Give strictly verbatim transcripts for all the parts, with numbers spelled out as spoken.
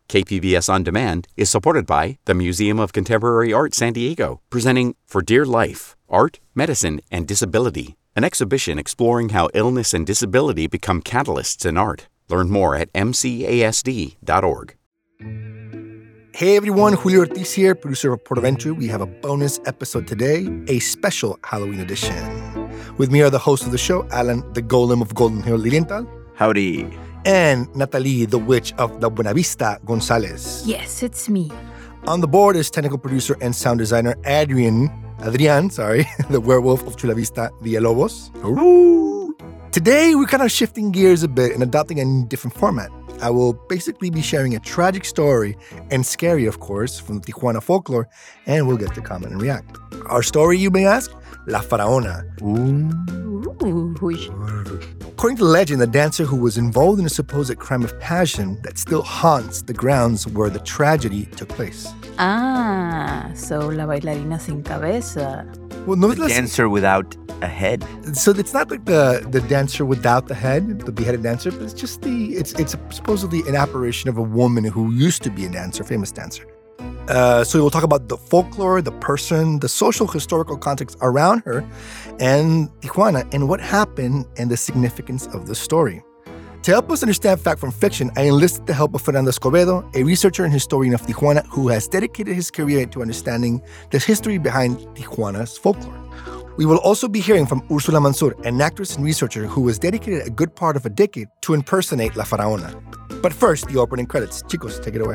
K P B S On Demand is supported by the Museum of Contemporary Art San Diego, presenting For Dear Life, Art, Medicine, and Disability, an exhibition exploring how illness and disability become catalysts in art. Learn more at m c a s d dot org. Hey everyone, Julio Ortiz here, producer of Portaventure. We have a bonus episode today, a special Halloween edition. With me are the hosts of the show, Alan, the Golem of Golden Hill Lilienthal. Howdy. And Natalie, the Witch of La Buenavista Gonzalez. Yes, it's me. On the board is technical producer and sound designer Adrian, Adrian, sorry, the werewolf of Chula Vista Villalobos. Ooh. Today, we're kind of shifting gears a bit and adopting a different format. I will basically be sharing a tragic story, and scary, of course, from Tijuana folklore, and we'll get to comment and react. Our story, you may ask? La Faraona. Ooh. Ooh. According to legend, the dancer who was involved in a supposed crime of passion that still haunts the grounds where the tragedy took place. Ah, so la bailarina sin cabeza. Well, no, The dancer without a head. So it's not like the, the dancer without the head, the beheaded dancer, but it's just the, it's it's supposedly an apparition of a woman who used to be a dancer, famous dancer. Uh, so we'll talk about the folklore, the person, the social historical context around her, and Tijuana, and what happened and the significance of the story. To help us understand fact from fiction, I enlisted the help of Fernando Escobedo, a researcher and historian of Tijuana who has dedicated his career to understanding the history behind Tijuana's folklore. We will also be hearing from Ursula Mansur, an actress and researcher who has dedicated a good part of a decade to impersonate La Faraona. But first, the opening credits. Chicos, take it away.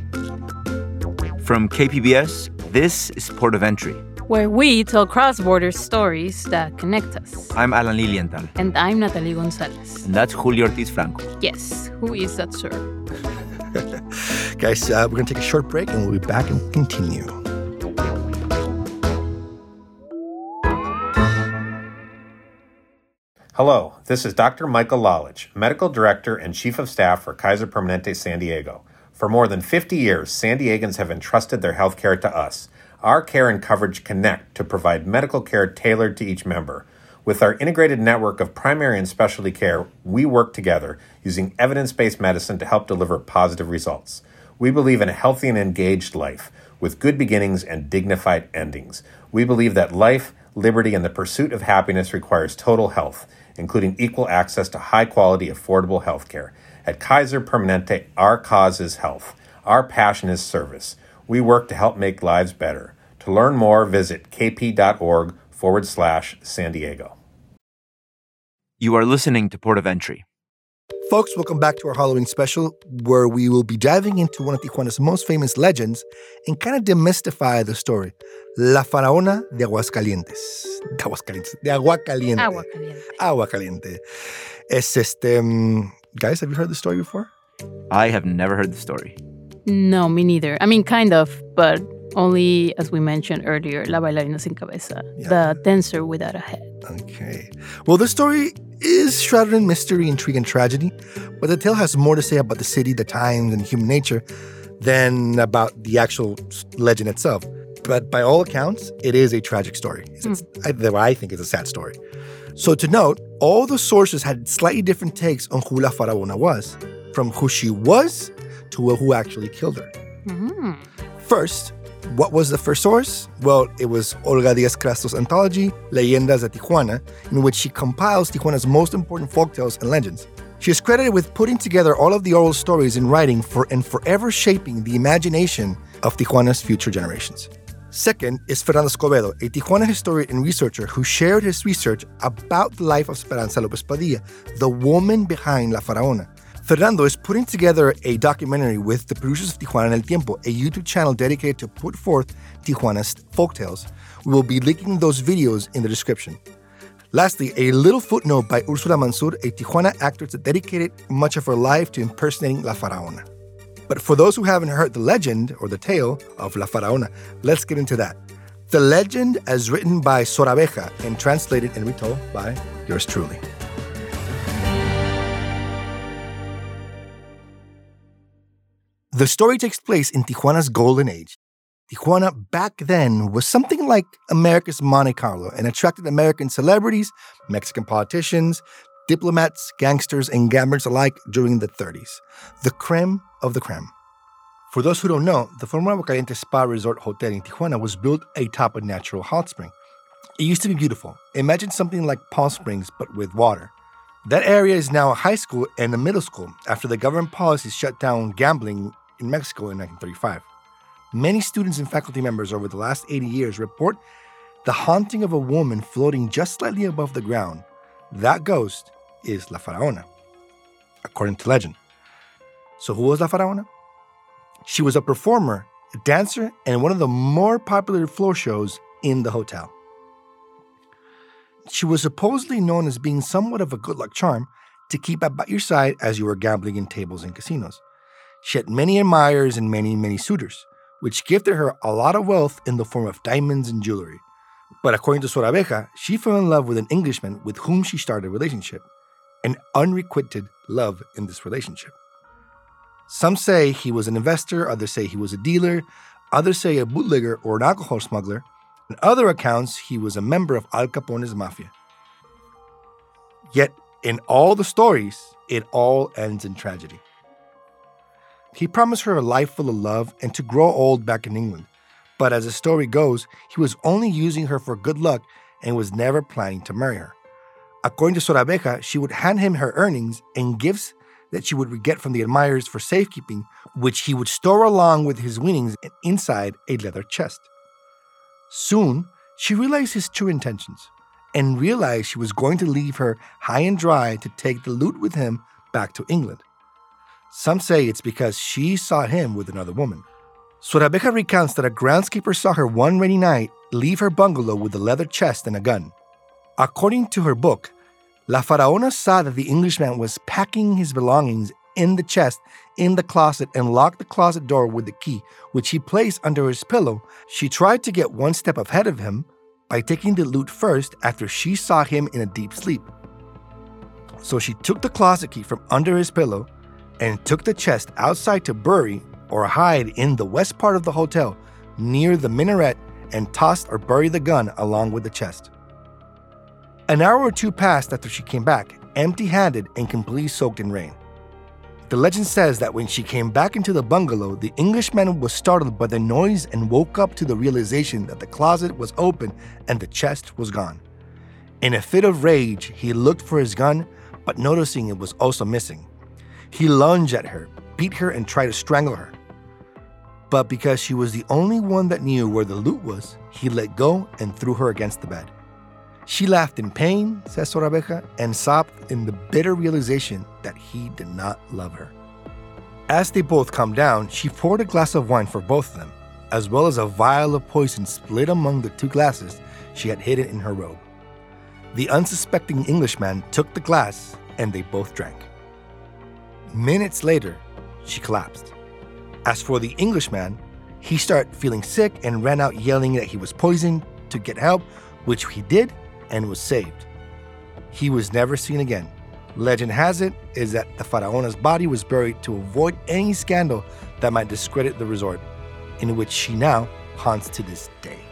From K P B S, this is Port of Entry. Where we tell cross-border stories that connect us. I'm Alan Lilienthal. And I'm Natalie Gonzalez. And that's Julio Ortiz Franco. Yes, who is that, sir? Guys, uh, we're going to take a short break and we'll be back and continue. Hello, this is Doctor Michael Lalich, Medical Director and Chief of Staff for Kaiser Permanente San Diego. For more than fifty years, San Diegans have entrusted their health care to us. Our care and coverage connect to provide medical care tailored to each member. With our integrated network of primary and specialty care, we work together using evidence-based medicine to help deliver positive results. We believe in a healthy and engaged life with good beginnings and dignified endings. We believe that life, liberty, and the pursuit of happiness requires total health, including equal access to high-quality, affordable health care. At Kaiser Permanente, our cause is health. Our passion is service. We work to help make lives better. To learn more, visit kp.org forward slash San Diego. You are listening to Port of Entry. Folks, welcome back to our Halloween special, where we will be diving into one of Tijuana's most famous legends and kind of demystify the story. La Faraona de Aguascalientes. De Aguascalientes. De Agua Caliente. Agua Caliente. Agua Caliente. Es este... Um, guys, have you heard the story before? I have never heard the story. No, me neither. I mean, kind of, but only, as we mentioned earlier, La Bailarina Sin Cabeza, yeah. The dancer without a head. Okay. Well, the story is shrouded in mystery, intrigue, and tragedy, but the tale has more to say about the city, the times, and human nature than about the actual legend itself. But by all accounts, it is a tragic story. Mm. I, I think it's a sad story. So to note, all the sources had slightly different takes on who La Faraona was, from who she was to who actually killed her. Mm-hmm. First, what was the first source? Well, it was Olga Díaz-Crastro's anthology, Leyendas de Tijuana, in which she compiles Tijuana's most important folktales and legends. She is credited with putting together all of the oral stories in writing for and forever shaping the imagination of Tijuana's future generations. Second is Fernando Escobedo, a Tijuana historian and researcher who shared his research about the life of Esperanza López Padilla, the woman behind La Faraona. Fernando is putting together a documentary with the producers of Tijuana en el Tiempo, a YouTube channel dedicated to put forth Tijuana's folktales. We will be linking those videos in the description. Lastly, a little footnote by Ursula Mansur, a Tijuana actress that dedicated much of her life to impersonating La Faraona. But for those who haven't heard the legend or the tale of La Faraona, let's get into that. The legend as written by Sor Abeja and translated and retold by yours truly. The story takes place in Tijuana's golden age. Tijuana back then was something like America's Monte Carlo and attracted American celebrities, Mexican politicians, diplomats, gangsters, and gamblers alike during the thirties. The creme of the creme. For those who don't know, the former Agua Caliente Spa Resort Hotel in Tijuana was built atop a natural hot spring. It used to be beautiful. Imagine something like Palm Springs, but with water. That area is now a high school and a middle school after the government policies shut down gambling in Mexico in nineteen thirty-five. Many students and faculty members over the last eighty years report the haunting of a woman floating just slightly above the ground. That ghost is La Faraona, according to legend. So who was La Faraona? She was a performer, a dancer, and one of the more popular floor shows in the hotel. She was supposedly known as being somewhat of a good luck charm to keep at your side as you were gambling in tables and casinos. She had many admirers and many, many suitors, which gifted her a lot of wealth in the form of diamonds and jewelry. But according to Sor Abeja, she fell in love with an Englishman with whom she started a relationship, an unrequited love in this relationship. Some say he was an investor, others say he was a dealer, others say a bootlegger or an alcohol smuggler. In other accounts, he was a member of Al Capone's mafia. Yet, in all the stories, it all ends in tragedy. He promised her a life full of love and to grow old back in England. But as the story goes, he was only using her for good luck and was never planning to marry her. According to Sor Abeja, she would hand him her earnings and gifts that she would get from the admirers for safekeeping, which he would store along with his winnings inside a leather chest. Soon, she realized his true intentions and realized she was going to leave her high and dry to take the loot with him back to England. Some say it's because she saw him with another woman. Sor Abeja recounts that a groundskeeper saw her one rainy night leave her bungalow with a leather chest and a gun. According to her book, La Faraona saw that the Englishman was packing his belongings in the chest in the closet and locked the closet door with the key, which he placed under his pillow. She tried to get one step ahead of him by taking the loot first after she saw him in a deep sleep. So she took the closet key from under his pillow and took the chest outside to bury or hide in the west part of the hotel near the minaret and tossed or buried the gun along with the chest. An hour or two passed after she came back, empty-handed and completely soaked in rain. The legend says that when she came back into the bungalow, the Englishman was startled by the noise and woke up to the realization that the closet was open and the chest was gone. In a fit of rage, he looked for his gun, but noticing it was also missing, he lunged at her, beat her, and tried to strangle her. But because she was the only one that knew where the loot was, he let go and threw her against the bed. She laughed in pain, says Sor Abeja, and sobbed in the bitter realization that he did not love her. As they both calmed down, she poured a glass of wine for both of them, as well as a vial of poison split among the two glasses she had hidden in her robe. The unsuspecting Englishman took the glass, and they both drank. Minutes later, she collapsed. As for the Englishman, he started feeling sick and ran out yelling that he was poisoned to get help, which he did and was saved. He was never seen again. Legend has it is that the Faraona's body was buried to avoid any scandal that might discredit the resort, in which she now haunts to this day.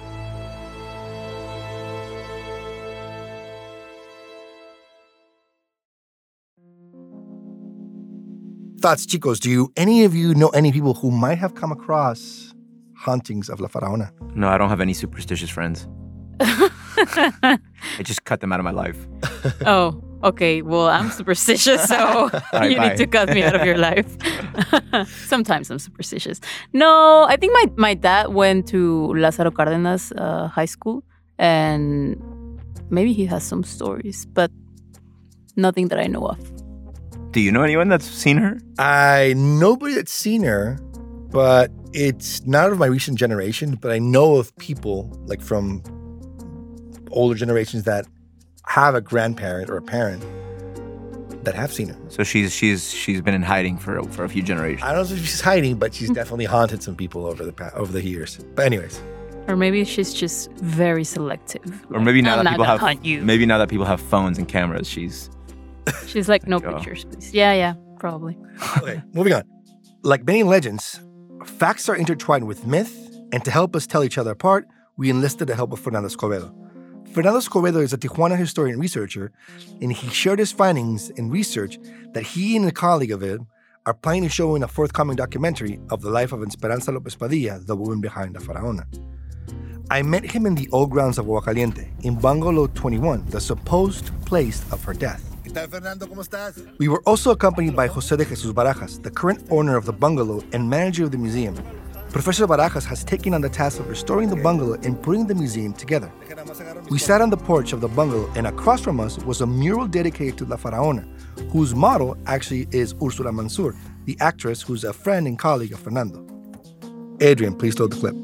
Thoughts, chicos, do you, any of you know any people who might have come across hauntings of La Faraona? No, I don't have any superstitious friends. I just cut them out of my life. Oh, okay. Well, I'm superstitious, so right, you bye. need to cut me out of your life. Sometimes I'm superstitious. No, I think my, my dad went to Lázaro Cárdenas uh, High School, and maybe he has some stories, but nothing that I know of. Do you know anyone that's seen her? I nobody that's seen her, but it's not of my recent generation, but I know of people like from older generations that have a grandparent or a parent that have seen her. So she's she's she's been in hiding for for a few generations. I don't know if she's hiding, but she's definitely haunted some people over the past, over the years. But anyways, Or maybe she's just very selective. Or maybe now I'm that not people gonna have hunt you. maybe now that people have phones and cameras, she's She's like, no Go. pictures, please. Yeah, yeah, probably. okay, moving on. Like many legends, facts are intertwined with myth, and to help us tell each other apart, we enlisted the help of Fernando Escobedo. Fernando Escobedo is a Tijuana historian researcher, and he shared his findings in research that he and a colleague of his are planning to show in a forthcoming documentary of the life of Esperanza Lopez Padilla, the woman behind La Faraona. I met him in the old grounds of Agua Caliente, in Bungalow twenty-one, the supposed place of her death. We were also accompanied by Jose de Jesus Barajas, the current owner of the bungalow and manager of the museum. Professor Barajas has taken on the task of restoring the bungalow and putting the museum together. We sat on the porch of the bungalow, and across from us was a mural dedicated to La Faraona, whose model actually is Ursula Mansur, the actress who's a friend and colleague of Fernando. Adrian, please load the clip.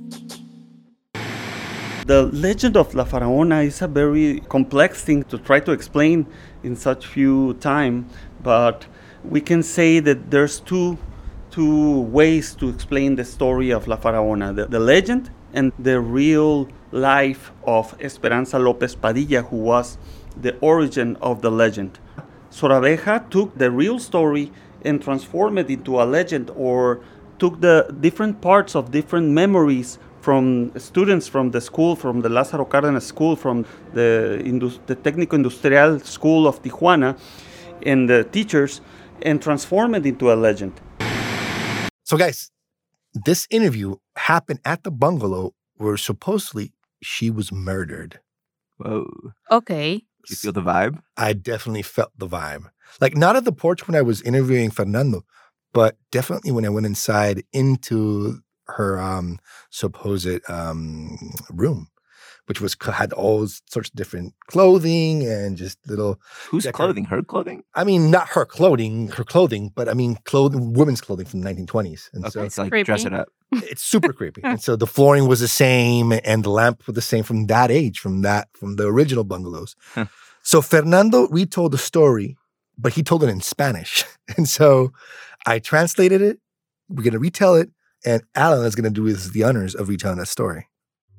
The legend of La Faraona is a very complex thing to try to explain in such few time, but we can say that there's two two ways to explain the story of La Faraona, the, the legend and the real life of Esperanza Lopez Padilla, who was the origin of the legend. Sorabeja took the real story and transformed it into a legend, or took the different parts of different memories from students from the school, from the Lázaro Cárdenas school, from the, Indus- the Técnico Industrial School of Tijuana, and the teachers, and transform it into a legend. So guys, this interview happened at the bungalow where supposedly she was murdered. Whoa. Okay. You feel the vibe? I definitely felt the vibe. Like, not at the porch when I was interviewing Fernando, but definitely when I went inside into her um, supposed um, room, which was had all sorts of different clothing and just little... Whose decor- clothing? Her clothing? I mean, not her clothing, her clothing, but I mean, clothing, women's clothing from the nineteen twenties. And Okay, so so like Creepy. dress it up. it's super creepy. And so the flooring was the same and the lamp was the same from that age, from that, from the original bungalows. Huh. So Fernando retold the story, but he told it in Spanish. And so I translated it. We're going to retell it. And Alan is going to do us the honors of retelling that story.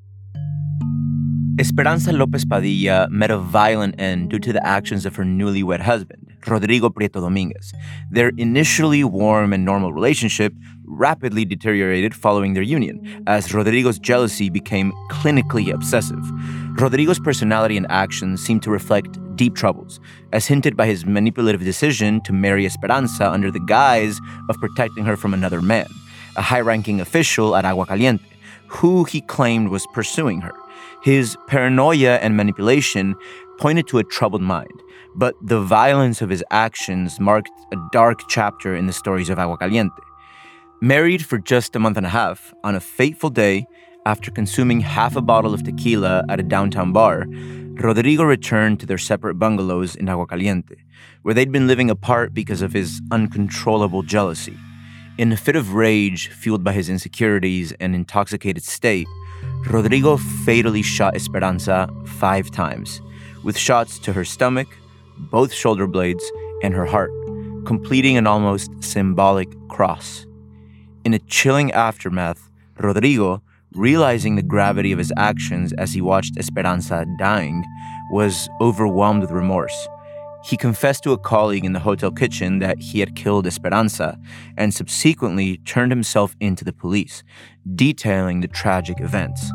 Esperanza Lopez Padilla met a violent end due to the actions of her newlywed husband, Rodrigo Prieto Dominguez. Their initially warm and normal relationship rapidly deteriorated following their union, as Rodrigo's jealousy became clinically obsessive. Rodrigo's personality and actions seemed to reflect deep troubles, as hinted by his manipulative decision to marry Esperanza under the guise of protecting her from another man, a high-ranking official at Agua Caliente, who he claimed was pursuing her. His paranoia and manipulation pointed to a troubled mind, but the violence of his actions marked a dark chapter in the stories of Agua Caliente. Married for just a month and a half, on a fateful day, after consuming half a bottle of tequila at a downtown bar, Rodrigo returned to their separate bungalows in Agua Caliente, where they'd been living apart because of his uncontrollable jealousy. In a fit of rage fueled by his insecurities and intoxicated state, Rodrigo fatally shot Esperanza five times, with shots to her stomach, both shoulder blades, and her heart, completing an almost symbolic cross. In a chilling aftermath, Rodrigo, realizing the gravity of his actions as he watched Esperanza dying, was overwhelmed with remorse. He confessed to a colleague in the hotel kitchen that he had killed Esperanza and subsequently turned himself in to the police, detailing the tragic events.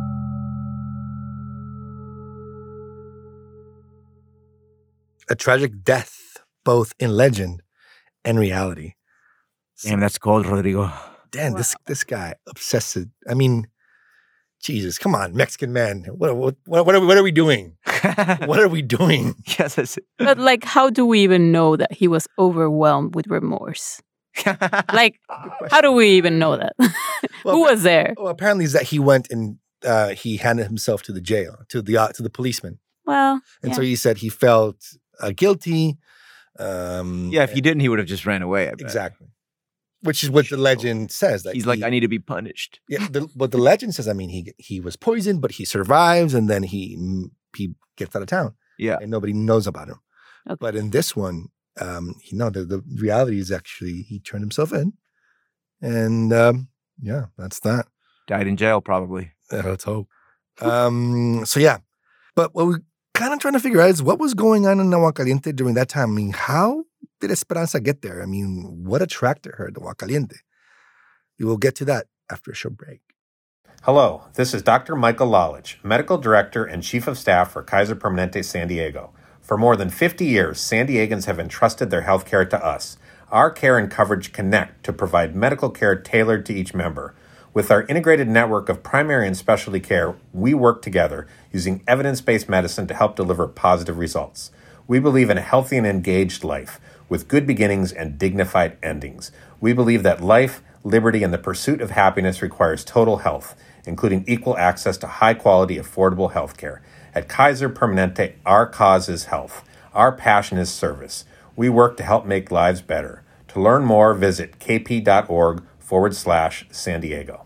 A tragic death, both in legend and reality. Damn, that's cold, Rodrigo. Damn, this this guy obsessive. I mean, Jesus, come on, Mexican man. What what what, what, are, we, what are we doing? What are we doing? Yes, that's it. But like, how do we even know that he was overwhelmed with remorse? Like, how do we even know that? Well, Who was there? Well, apparently, is that he went and uh, he handed himself to the jail, to the uh, to the policeman, Well, and yeah. so he said he felt uh, guilty. Um, Yeah, if he didn't, he would have just ran away. I bet. exactly, which is what the legend says. That He's like, he- I need to be punished. Yeah, the, what the legend says. I mean, he he was poisoned, but he survives, and then he he gets out of town, Yeah. and nobody knows about him. Okay. But in this one, um, you know, the, the reality is actually he turned himself in, and um, yeah, that's that. Died in jail, probably. Uh, Let's hope. Um, so yeah, but what we're kind of trying to figure out is what was going on in Agua Caliente during that time. I mean, how did Esperanza get there? I mean, what attracted her to Agua Caliente? We will get to that after a short break. Hello, this is Doctor Michael Lalich, Medical Director and Chief of Staff for Kaiser Permanente San Diego. For more than fifty years, San Diegans have entrusted their healthcare to us. Our care and coverage connect to provide medical care tailored to each member. With our integrated network of primary and specialty care, we work together using evidence-based medicine to help deliver positive results. We believe in a healthy and engaged life with good beginnings and dignified endings. We believe that life, liberty, and the pursuit of happiness requires total health, including equal access to high-quality, affordable health care. At Kaiser Permanente, our cause is health. Our passion is service. We work to help make lives better. To learn more, visit kp.org forward slash San Diego.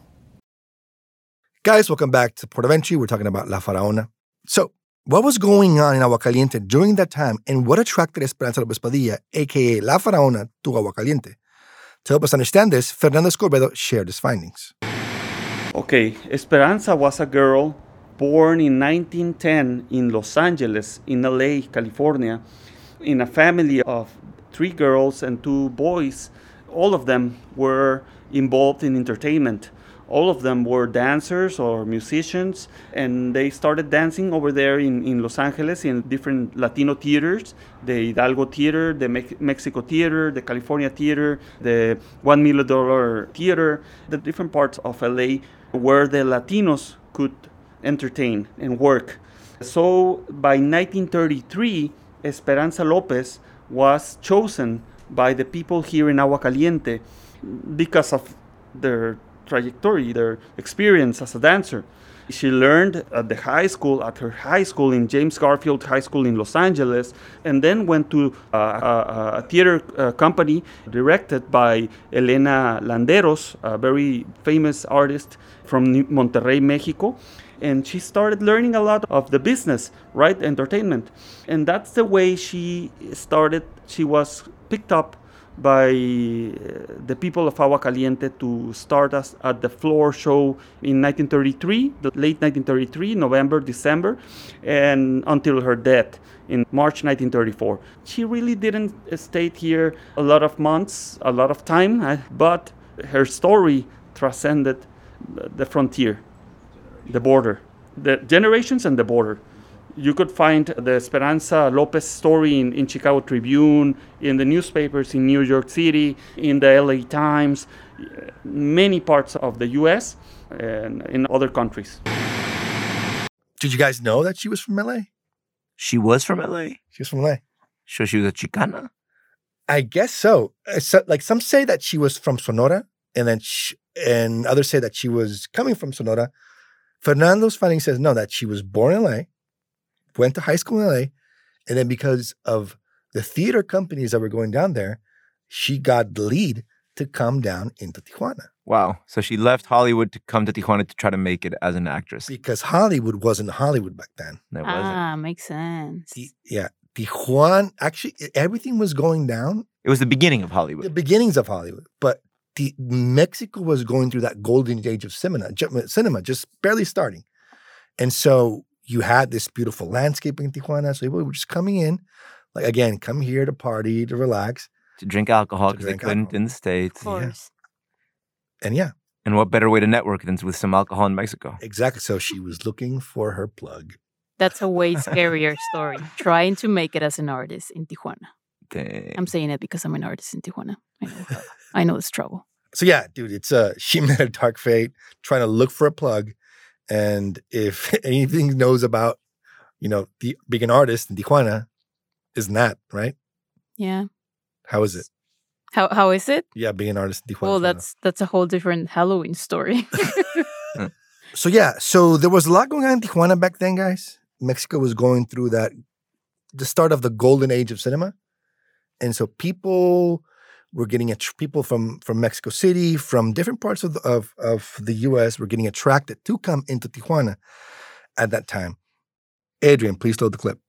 Guys, welcome back to Portaventure. We're talking about La Faraona. So, what was going on in Aguacaliente during that time, and what attracted Esperanza Lopez Padilla, a k a. La Faraona, to Aguacaliente? To help us understand this, Fernando Escobedo shared his findings. Okay, Esperanza was a girl born in nineteen ten in Los Angeles, in L A, California, in a family of three girls and two boys. All of them were involved in entertainment. All of them were dancers or musicians, and they started dancing over there in, in Los Angeles in different Latino theaters, the Hidalgo Theater, the Me- Mexico Theater, the California Theater, the One Million Dollar Theater, the different parts of L A where the Latinos could entertain and work. So by nineteen thirty-three, Esperanza Lopez was chosen by the people here in Aguacaliente because of their trajectory, their experience as a dancer. She learned at the high school, at her high school in James Garfield High School in Los Angeles, and then went to uh, a, a theater uh, company directed by Elena Landeros, a very famous artist from Monterrey, Mexico. And she started learning a lot of the business, right? Entertainment. And that's the way she started. She was picked up by the people of Aguacaliente to start us at the floor show in nineteen thirty-three, the late nineteen thirty-three, November, December, and until her death in March nineteen thirty-four. She really didn't stay here a lot of months, a lot of time, but her story transcended the frontier, the border, the generations and the border. You could find the Esperanza Lopez story in, in Chicago Tribune, in the newspapers in New York City, in the L A Times, many parts of the U S and in other countries. Did you guys know that she was from L A? She was from L A? She was from L A. So she was a Chicana? I guess so. so like some say that she was from Sonora, and then she, and others say that she was coming from Sonora. Fernando's finding says no, that she was born in L A, went to high school in L A, and then because of the theater companies that were going down there, she got the lead to come down into Tijuana. Wow. So she left Hollywood to come to Tijuana to try to make it as an actress. Because Hollywood wasn't Hollywood back then. That wasn't. Ah, makes sense. T- yeah. Tijuana, actually, everything was going down. It was the beginning of Hollywood. The beginnings of Hollywood. But the, Mexico was going through that golden age of cinema, cinema, just barely starting. And so you had this beautiful landscape in Tijuana. So people were just coming in, like, again, come here to party, to relax. To drink alcohol because they couldn't alcohol. in the States. Of course. And yeah. And what better way to network than with some alcohol in Mexico? Exactly. So she was looking for her plug. That's a way scarier story. Trying to make it as an artist in Tijuana. Dang. I'm saying it because I'm an artist in Tijuana. I know, I know it's trouble. So yeah, dude, it's uh, she met a dark fate trying to look for a plug. And if anything knows about, you know, the, being an artist in Tijuana, isn't that, right? Yeah. How is it? How How is it? Yeah, being an artist in Tijuana. Well, that's that's a whole different Halloween story. So yeah, so there was a lot going on in Tijuana back then, guys. Mexico was going through that, the start of the golden age of cinema. And so people were getting, att- people from, from Mexico City, from different parts of the, of, of the U S were getting attracted to come into Tijuana at that time. Adrian, please load the clip.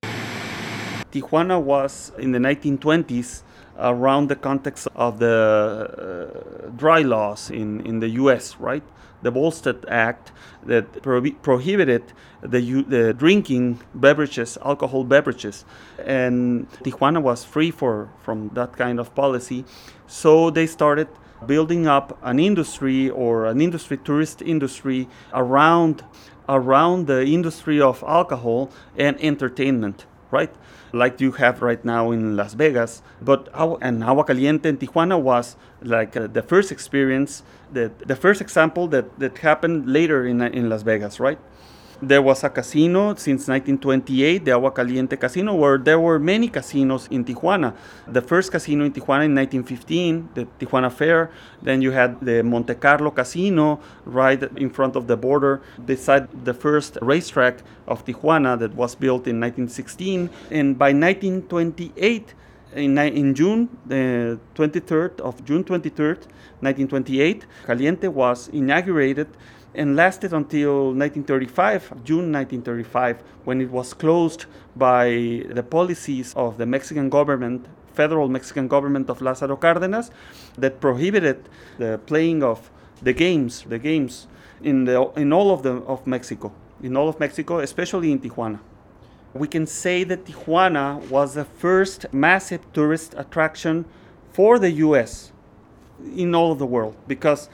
Tijuana was in the nineteen twenties around the context of the uh, dry laws in, in the U S, right? The Volstead Act that pro- prohibited the, u- the drinking beverages, alcohol beverages. And Tijuana was free for, from that kind of policy. So they started building up an industry or an industry, tourist industry around, around the industry of alcohol and entertainment. right? Like you have right now in Las Vegas. But Agua, and Agua Caliente in Tijuana was like uh, the first experience, the, the first example that, that happened later in, in Las Vegas, right? There was a casino since nineteen twenty-eight, the Agua Caliente Casino, where there were many casinos in Tijuana. The first casino in Tijuana in nineteen fifteen, the Tijuana Fair. Then you had the Monte Carlo Casino right in front of the border beside the first racetrack of Tijuana that was built in nineteen sixteen. And by nineteen twenty-eight, in, in June, the twenty-third of June twenty-third, nineteen twenty-eight, Caliente was inaugurated and lasted until nineteen thirty-five, June nineteen thirty-five, when it was closed by the policies of the Mexican government, federal Mexican government of Lázaro Cárdenas, that prohibited the playing of the games, the games in the in all of the of Mexico, in all of Mexico, especially in Tijuana. We can say that Tijuana was the first massive tourist attraction for the U S in all of the world, because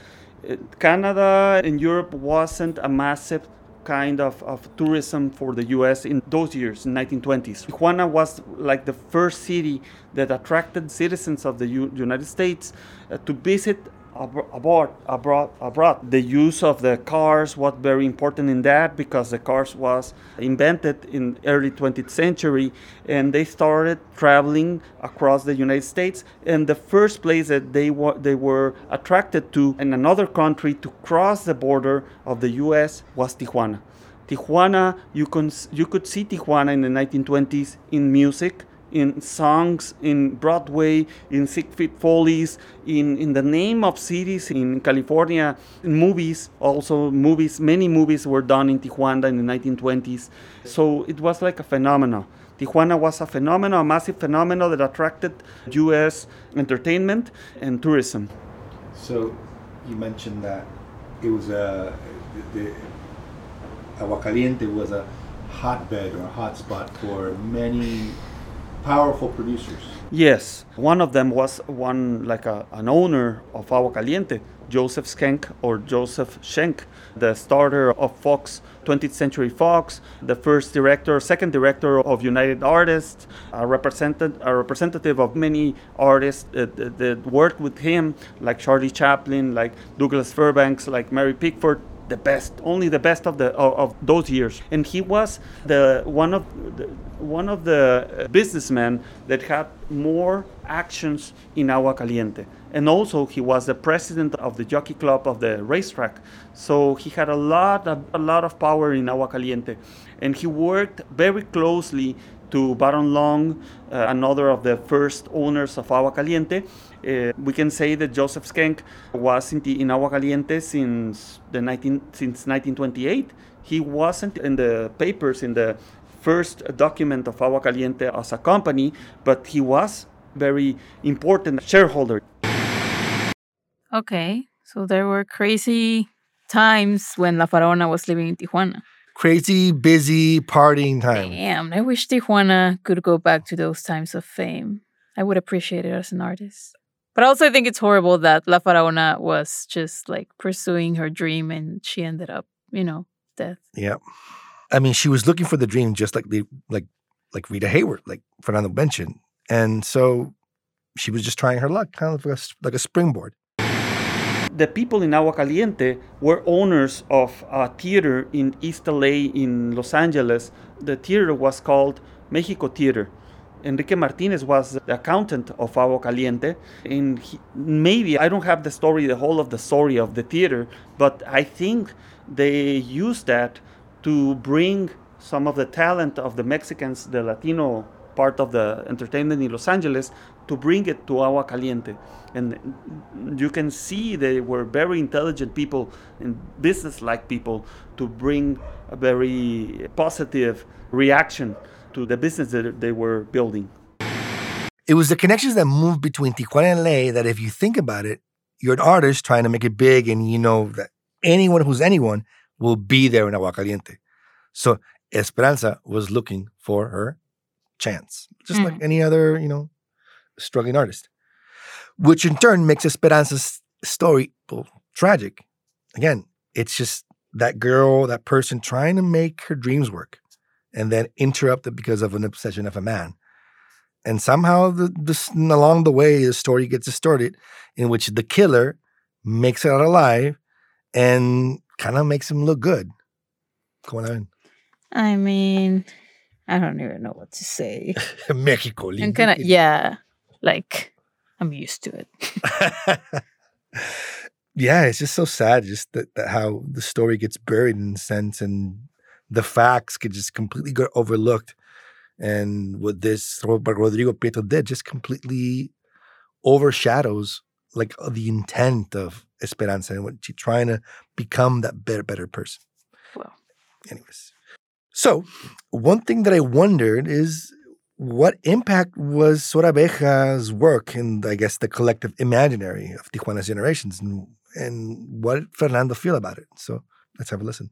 Canada and Europe wasn't a massive kind of, of tourism for the U S in those years, in nineteen twenties. Tijuana was like the first city that attracted citizens of the U- United States uh, to visit abroad, abroad, abroad. The use of the cars was very important in that, because the cars was invented in early twentieth century, and they started traveling across the United States. And the first place that they were they were attracted to in another country to cross the border of the U S was Tijuana. Tijuana, you can you could see Tijuana in the nineteen twenties in music, in songs, in Broadway, in Siegfried Follies, in, in the name of cities in California, in movies, also movies, many movies were done in Tijuana in the nineteen twenties. So it was like a phenomenon. Tijuana was a phenomenon, a massive phenomenon that attracted U S entertainment and tourism. So you mentioned that it was a, the, Agua Caliente was a hotbed or a hotspot for many powerful producers. Yes, one of them was one like a, an owner of Agua Caliente, Joseph Schenck or Joseph Schenck, the starter of Fox, twentieth Century Fox, the first director, second director of United Artists, a, represented, a representative of many artists that, that, that worked with him, like Charlie Chaplin, like Douglas Fairbanks, like Mary Pickford. The best, only the best of the of, of those years, and he was the one of the, one of the businessmen that had more actions in Agua Caliente, and also he was the president of the jockey club of the racetrack. So he had a lot of, a lot of power in Agua Caliente, and he worked very closely to Baron Long, uh, another of the first owners of Agua Caliente. Uh, we can say that Joseph Schenck was in, the, in Agua Caliente since the nineteen since nineteen twenty-eight. He wasn't in the papers in the first document of Agua Caliente as a company, but he was very important shareholder. Okay, so there were crazy times when La Faraona was living in Tijuana. Crazy, busy, partying time. Damn, I wish Tijuana could go back to those times of fame. I would appreciate it as an artist. But also I think it's horrible that La Faraona was just like pursuing her dream and she ended up, you know, death. Yeah. I mean, she was looking for the dream just like the like like Rita Hayworth, like Fernando mentioned. And so she was just trying her luck, kind of like a, like a springboard. The people in Agua Caliente were owners of a theater in East L A in Los Angeles. The theater was called Mexico Theater. Enrique Martinez was the accountant of Agua Caliente, and he, maybe, I don't have the story, the whole of the story of the theater, but I think they used that to bring some of the talent of the Mexicans, the Latino part of the entertainment in Los Angeles, to bring it to Agua Caliente. And you can see they were very intelligent people and business-like people to bring a very positive reaction to the business that they were building. It was the connections that moved between Tijuana and L A that if you think about it, you're an artist trying to make it big and you know that anyone who's anyone will be there in Agua Caliente. So Esperanza was looking for her chance, just mm. like any other, you know, struggling artist. Which in turn makes Esperanza's story well, tragic. Again, it's just that girl, that person trying to make her dreams work. and then interrupted because of an obsession of a man. And somehow, the, this, along the way, the story gets distorted, in which the killer makes it out alive and kind of makes him look good. Come on. I mean, I don't even know what to say. Mexico. I'm kind of, yeah, like, I'm used to it. Yeah, it's just so sad, just that, that how the story gets buried in a sense, and the facts get just completely get overlooked. And what this Rodrigo Prieto did just completely overshadows like the intent of Esperanza and what she's trying to become that better, better person. Well, anyways. So one thing that I wondered is what impact was Sor Abeja's work in, I guess, the collective imaginary of Tijuana's generations, and, and what did Fernando feel about it? So let's have a listen.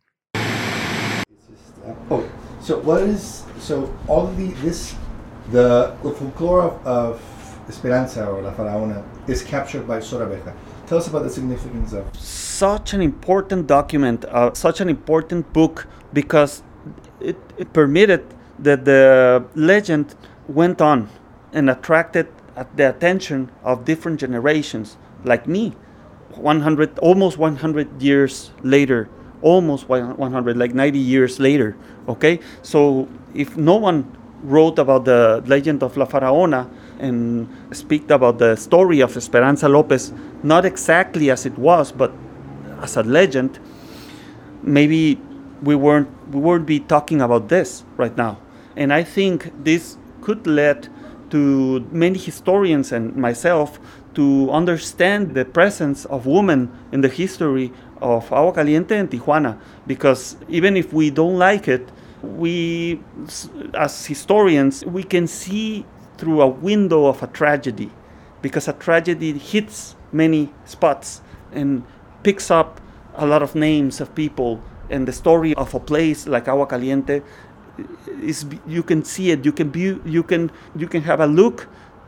Oh, so what is, so all of the, this, the, the folklore of, of Esperanza or La Faraona is captured by Sor Abeja. Tell us about the significance of... Such an important document, uh, such an important book, because it, it permitted that the legend went on and attracted the attention of different generations, like me, one hundred, almost one hundred years later, almost one hundred, like ninety years later, okay? So if no one wrote about the legend of La Faraona and speak about the story of Esperanza Lopez, not exactly as it was, but as a legend, maybe we weren't we won't be talking about this right now. And I think this could lead to many historians and myself to understand the presence of women in the history of Agua Caliente and Tijuana, because even if we don't like it, we, as historians, we can see through a window of a tragedy, because a tragedy hits many spots and picks up a lot of names of people, and the story of a place like Agua Caliente is, you can see it, you can be, you can you can have a look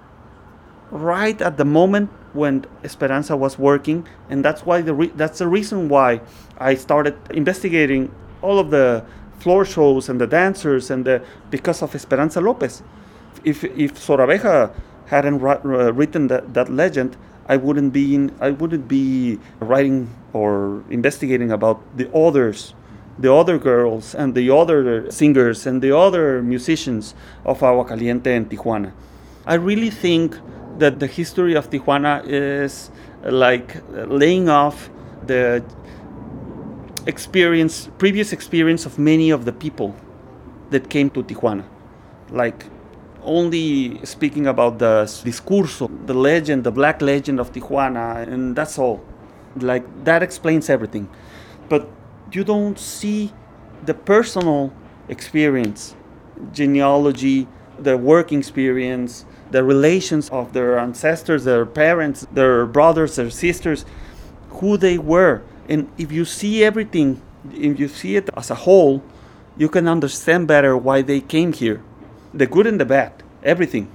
right at the moment when Esperanza was working, and that's why the re- that's the reason why I started investigating all of the floor shows and the dancers, and the because of Esperanza Lopez. If if Sor Abeja hadn't ra- uh, written that, that legend, I wouldn't be in, I wouldn't be writing or investigating about the others, the other girls and the other singers and the other musicians of Agua Caliente and Tijuana. I really think that the history of Tijuana is like laying off the experience, previous experience of many of the people that came to Tijuana. Like only speaking about the discurso, the legend, the black legend of Tijuana, and that's all. Like that explains everything. But you don't see the personal experience, genealogy, the work experience, the relations of their ancestors, their parents, their brothers, their sisters, who they were. And if you see everything, if you see it as a whole, you can understand better why they came here. The good and the bad, everything.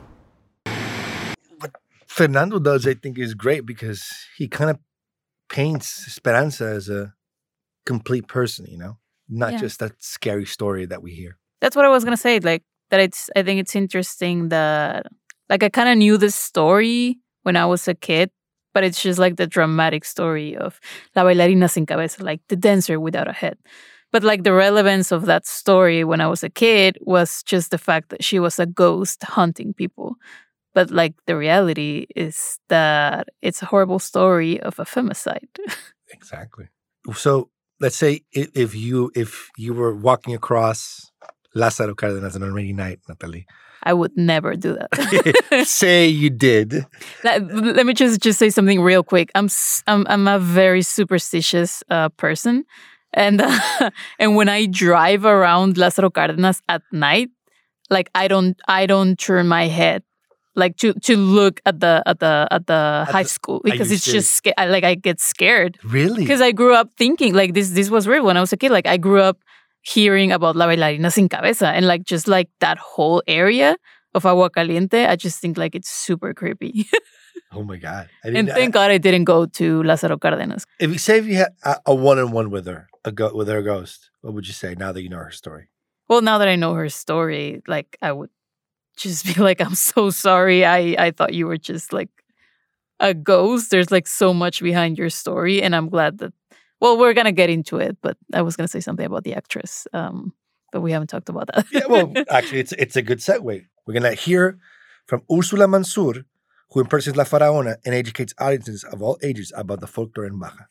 What Fernando does, I think, is great because he kind of paints Esperanza as a complete person, you know? Not Yeah. just that scary story that we hear. That's what I was gonna say. Like that, it's. I think it's interesting that, like, I kind of knew this story when I was a kid, but it's just like the dramatic story of La Bailarina Sin Cabeza, like the dancer without a head. But like the relevance of that story when I was a kid was just the fact that she was a ghost hunting people. But like the reality is that it's a horrible story of a femicide. Exactly. So let's say if, if you if you were walking across Lázaro Cárdenas on a rainy night, Natalie. I would never do that. Say you did. Let, let me just, just say something real quick. I'm s- I'm, I'm a very superstitious uh, person. And uh, and when I drive around Lázaro Cárdenas at night, like I don't I don't turn my head like to, to look at the at the at the At high the- school, are because you it's serious? just sca- I, like I get scared Really? because I grew up thinking like this this was real when I was a kid. Like I grew up hearing about La Bailarina Sin Cabeza, and like just like that whole area of Agua Caliente, I just think like it's super creepy. Oh my God. I And didn't, thank God I didn't go to Lázaro Cárdenas. I, if you say if you had a, a one-on-one with her, a go, with her ghost, what would you say now that you know her story? Well, now that I know her story, like, I would just be like, I'm so sorry. I, I thought you were just like a ghost. There's like so much behind your story. And I'm glad that, well, we're going to get into it, but I was going to say something about the actress. Um, but we haven't talked about that. Yeah, well, actually, it's it's a good segue. We're going to hear from Ursula Mansur, who impersonates La Faraona and educates audiences of all ages about the folklore in Baja.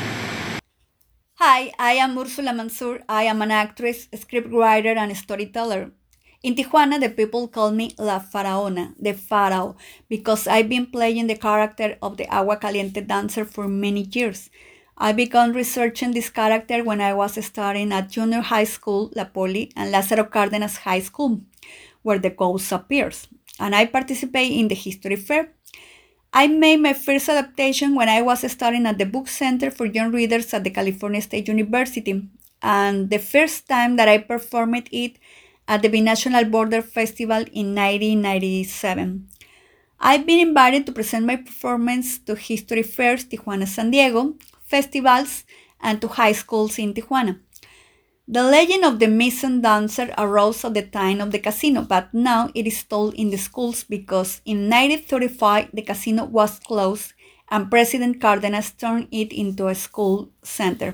Hi, I am Ursula Mansur. I am an actress, scriptwriter, and storyteller. In Tijuana, the people call me La Faraona, the Pharaoh, because I've been playing the character of the Agua Caliente dancer for many years. I began researching this character when I was studying at junior high school, La Poli, and Lázaro Cárdenas High School, where the ghost appears, and I participate in the history fair. I made my first adaptation when I was studying at the Book Center for Young Readers at the California State University, and the first time that I performed it at the Binational Border Festival in nineteen ninety-seven. I've been invited to present my performance to history fairs, Tijuana, San Diego, festivals, and to high schools in Tijuana. The legend of the Mason dancer arose at the time of the casino, but now it is told in the schools because in nineteen thirty-five the casino was closed and President Cárdenas turned it into a school center.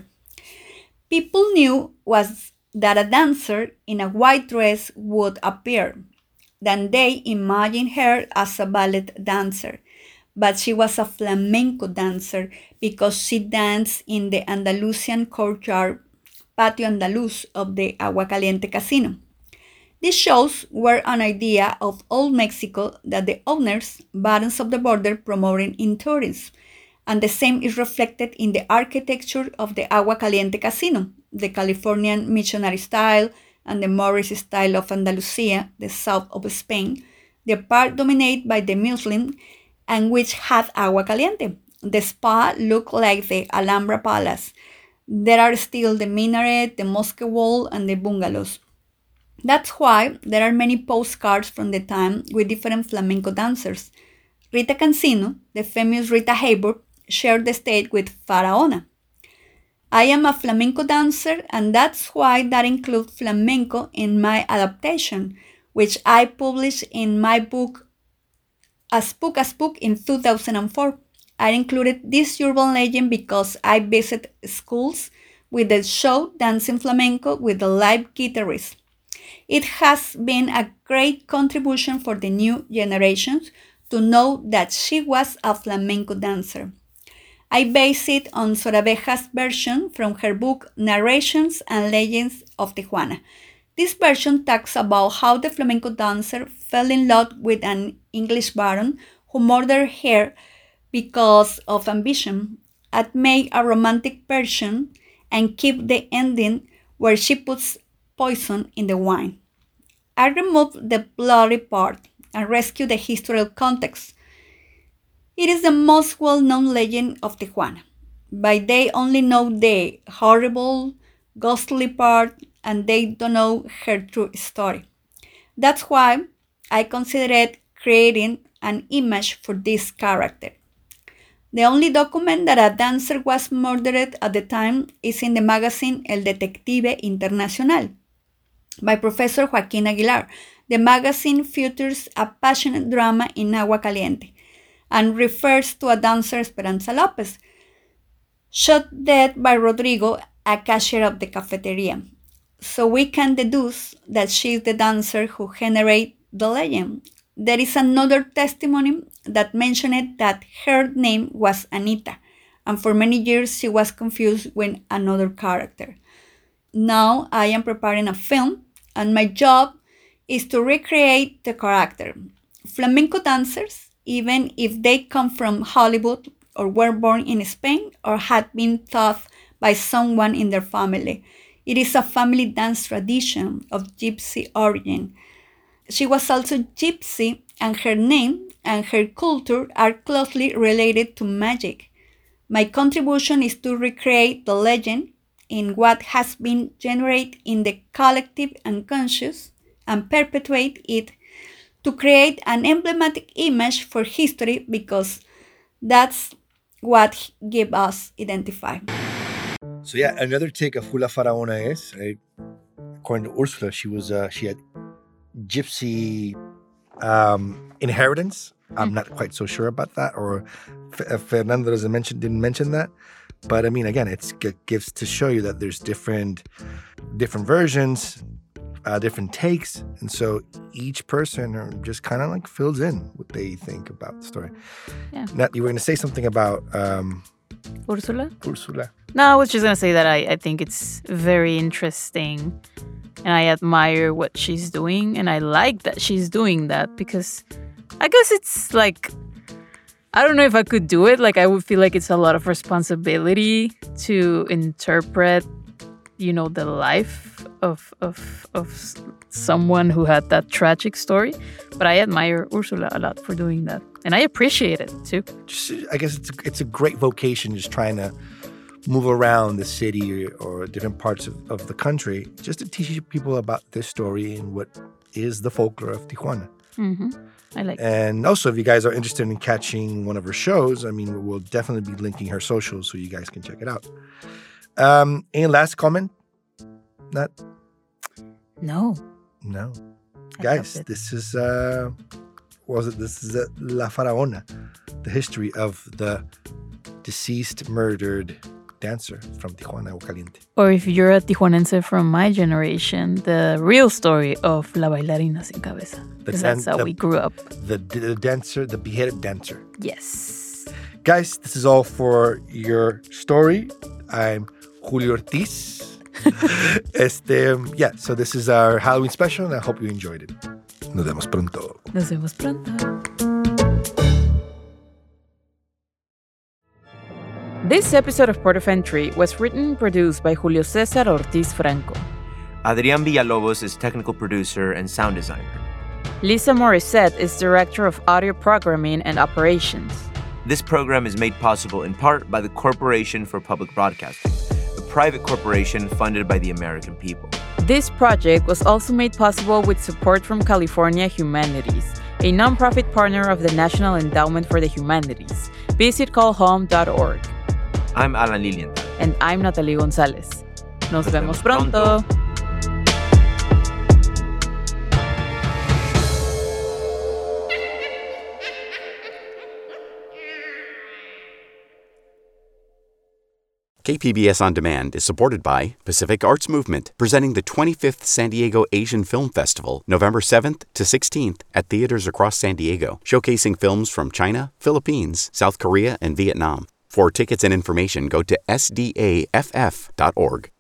People knew was that a dancer in a white dress would appear. Then they imagined her as a ballet dancer, but she was a flamenco dancer because she danced in the Andalusian courtyard Patio Andaluz of the Agua Caliente Casino. These shows were an idea of old Mexico that the owners, barons of the border, promoted in tourism, and the same is reflected in the architecture of the Agua Caliente Casino, the Californian missionary style and the Moorish style of Andalusia, the south of Spain, the part dominated by the Muslim and which had Agua Caliente. The spa looked like the Alhambra Palace. There are still the minaret, the mosque wall, and the bungalows. That's why there are many postcards from the time with different flamenco dancers. Rita Cancino, the famous Rita Hayworth, shared the stage with Faraona. I am a flamenco dancer, and that's why that includes flamenco in my adaptation, which I published in my book A Spook, A Spook in two thousand four. I included this urban legend because I visited schools with the show Dancing Flamenco with the live guitarist. It has been a great contribution for the new generations to know that she was a flamenco dancer. I based it on Sorabeja's version from her book Narrations and Legends of Tijuana. This version talks about how the flamenco dancer fell in love with an English baron who murdered her because of ambition, and made a romantic version and keep the ending where she puts poison in the wine. I removed the bloody part and rescued the historical context. It is the most well-known legend of Tijuana, but they only know the horrible, ghostly part, and they don't know her true story. That's why I considered creating an image for this character. The only document that a dancer was murdered at the time is in the magazine El Detective Internacional by Professor Joaquín Aguilar. The magazine features a passionate drama in Agua Caliente and refers to a dancer, Esperanza Lopez, shot dead by Rodrigo, a cashier of the cafeteria. So we can deduce that she is the dancer who generated the legend. There is another testimony that mentioned that her name was Anita, and for many years she was confused with another character. Now I am preparing a film, and my job is to recreate the character. Flamenco dancers, even if they come from Hollywood or were born in Spain or had been taught by someone in their family, it is a family dance tradition of gypsy origin. She was also gypsy, and her name and her culture are closely related to magic. My contribution is to recreate the legend in what has been generated in the collective unconscious and perpetuate it to create an emblematic image for history because that's what gives us identify. So yeah, another take of who La Faraona is, right? according to Ursula, she was uh, she had gypsy um, inheritance. I'm not quite so sure about that, or F- Fernando doesn't mention didn't mention that. But I mean, again, it's, it gives to show you that there's different different versions, uh, different takes, and so each person just kind of like fills in what they think about the story. Yeah. Now, you were going to say something about um, Ursula? Ursula. No, I was just going to say that I, I think it's very interesting and I admire what she's doing. And I like that she's doing that because I guess it's like, I don't know if I could do it. Like, I would feel like it's a lot of responsibility to interpret, you know, the life of of of someone who had that tragic story. But I admire Ursula a lot for doing that. And I appreciate it, too. Just, I guess it's a, it's a great vocation, just trying to move around the city or, or different parts of, of the country, just to teach people about this story and what is the folklore of Tijuana. Mm-hmm. I like that. And also, if you guys are interested in catching one of her shows, I mean, we'll definitely be linking her socials so you guys can check it out. Um, any last comment? Not? No. No. I Guys, loved it. this is, uh, what was it? This is uh, La Faraona, the history of the deceased, murdered dancer from Tijuana, Agua Caliente. Or if you're a Tijuanense from my generation, the real story of La Bailarina Sin Cabeza. Because dan- that's how the- we grew up. The, the dancer, the beheaded dancer. Yes. Guys, this is all for your story. I'm Julio Ortiz. este, yeah, so this is our Halloween special, and I hope you enjoyed it. Nos vemos pronto. Nos vemos pronto. This episode of Port of Entry was written and produced by Julio César Ortiz Franco. Adrián Villalobos is technical producer and sound designer. Lisa Morissette is director of audio programming and operations. This program is made possible in part by the Corporation for Public Broadcasting, a private corporation funded by the American people. This project was also made possible with support from California Humanities, a nonprofit partner of the National Endowment for the Humanities. Visit call home dot org. I'm Alan Lilienthal. And I'm Natalie Gonzalez. Nos, Nos vemos vemos pronto. pronto. K P B S On Demand is supported by Pacific Arts Movement, presenting the twenty-fifth San Diego Asian Film Festival, November seventh to sixteenth at theaters across San Diego, showcasing films from China, Philippines, South Korea, and Vietnam. For tickets and information, go to S D A F F dot org.